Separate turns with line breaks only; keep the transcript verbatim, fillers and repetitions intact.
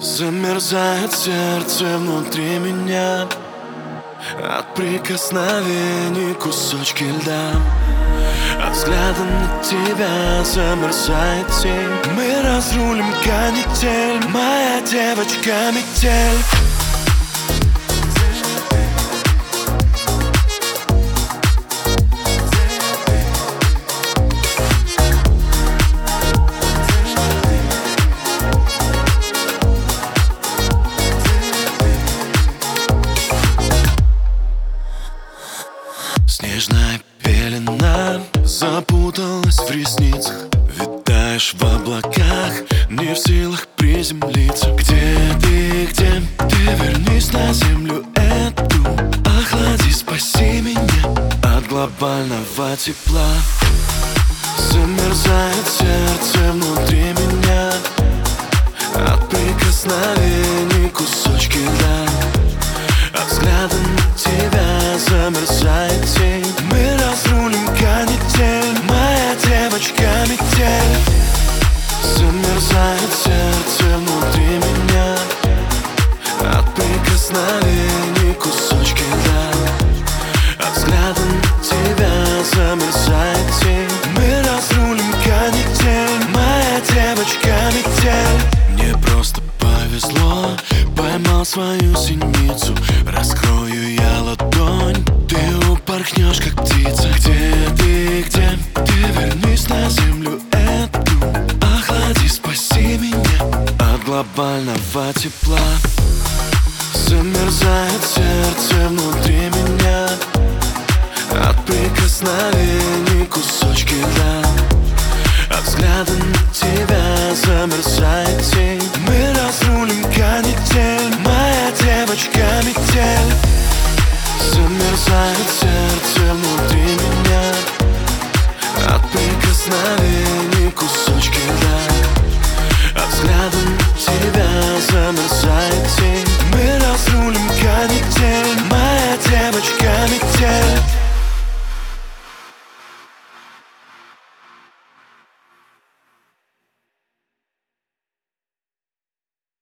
Замерзает сердце внутри меня от прикосновений кусочки льда. От взгляда на тебя замерзает тень. Мы разрулим канитель, моя девочка метель. Снежная пелена запуталась в ресницах. Витаешь в облаках, не в силах приземлиться. Где ты, где ты? Вернись на землю эту. Охлади, спаси меня от глобального тепла. Замерзает сердце внутри меня от прикосновений кусочки льда. От взгляда на тебя замерзает тень. Мы разрулим канитель, моя девочка метель. Замерзает сердце внутри меня от прикосновений кусочки льда. От взгляда на тебя замерзает тень. Мы разрулим канитель, моя девочка метель. Мне просто повезло, поймал свою синицу. Раскрою я ладонь, ты упорхнешь, как птица. Где ты, где ты? Вернись на землю эту. Охлади, спаси меня от глобального тепла. Замерзает сердце внутри меня от прикосновений кусочки льда. От взгляда на тебя замерзает тень. Мы разрулим канитель, моя девочка метель. Замерзает сердце